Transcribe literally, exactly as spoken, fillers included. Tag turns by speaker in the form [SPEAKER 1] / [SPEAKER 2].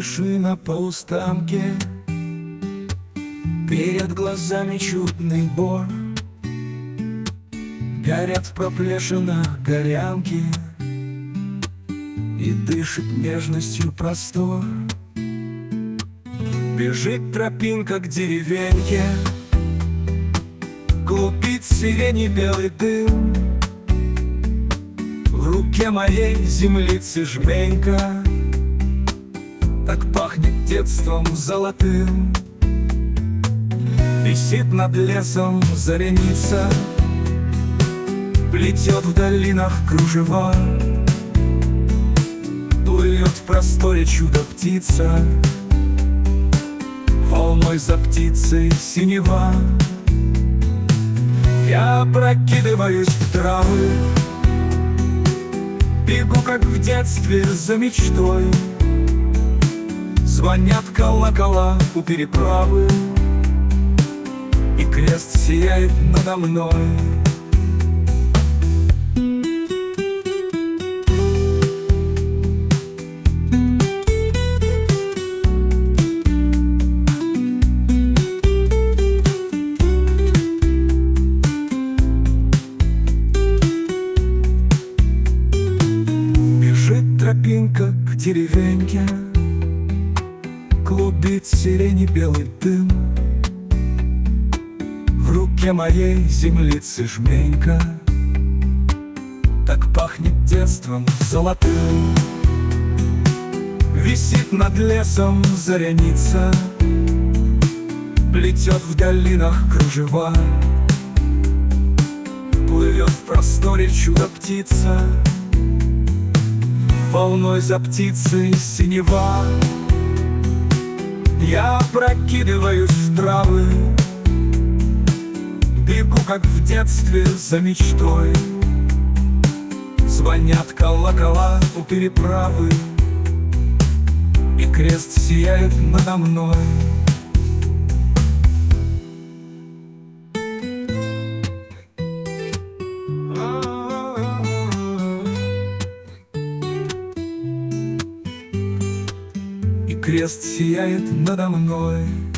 [SPEAKER 1] Машина по уставке, перед глазами чудный бор. Горят в проплешинах горянки, и дышит нежностью простор. Бежит тропинка к деревеньке, клубит сирени белый дым. В руке моей землицы жменька, так пахнет детством золотым. Висит над лесом зареница, плетет в долинах кружева. Плывет в просторе чудо-птица, волной за птицей синева. Я опрокидываюсь в травы, бегу, как в детстве, за мечтой. Звонят колокола у переправы, и крест сияет надо мной. Бежит тропинка к деревеньке, клубит сирени белый дым. В руке моей землицы жменька, так пахнет детством золотым. Висит над лесом зареница, плетет в долинах кружева. Плывет в просторе чудо-птица, волной за птицей синева. Я опрокидываюсь в травы, бегу, как в детстве, за мечтой. Звонят колокола у переправы, и крест сияет надо мной. И крест сияет надо мной.